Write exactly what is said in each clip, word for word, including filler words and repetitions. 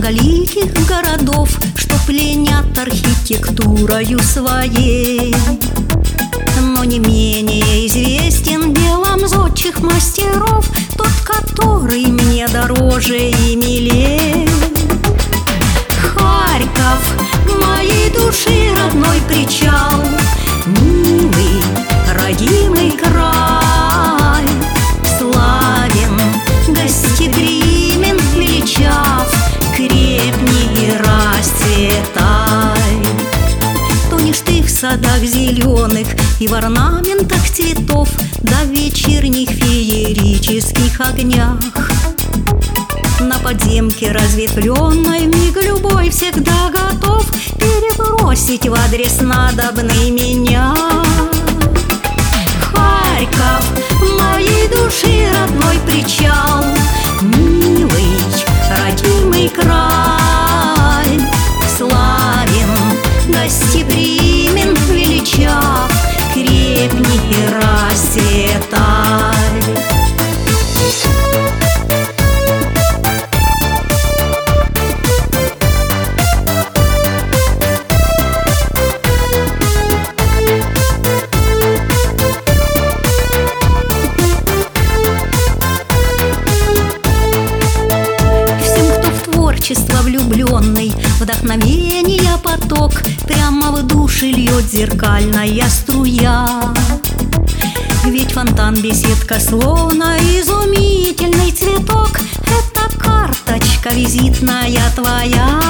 многоликих городов, что пленят архитектурою своей. Но не менее известен делом зодчих мастеров тот, который мне дороже и милей. Харьков, моей души родной причал, милый, родимый край, славен, гостеприимен, величав, крепни и расцветай. Тонешь ты в садах зеленых и в орнаментах цветов, да в вечерних феерических огнях. На подземке разветвленной миг любой всегда готов перебросить в адрес надобный меня. Харьков, моей души родной причал, милый, родимый край, славен, гостеприимен, величав, крепни и расцветай. Влюбленный, вдохновения поток прямо в души льет зеркальная струя. Ведь фонтан, беседка, словно изумительный цветок, это карточка визитная твоя.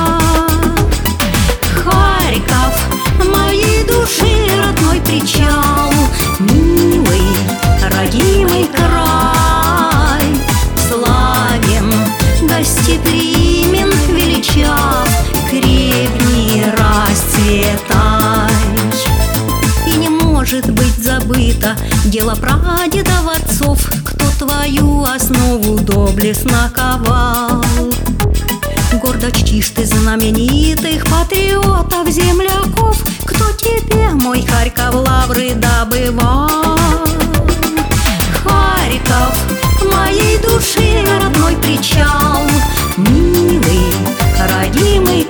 Харьков, моей души родной причал, милый, родимый край, славен, гостеприимен, величав, крепни, расцветай. И не может быть забыто дело прадедов отцов, кто твою основу доблестно ковал. Гордо чтишь ты знаменитых патриотов, земляков, кто тебе, мой Харьков, лавры добывал. Харьков, моей души родной причал, милый, родимый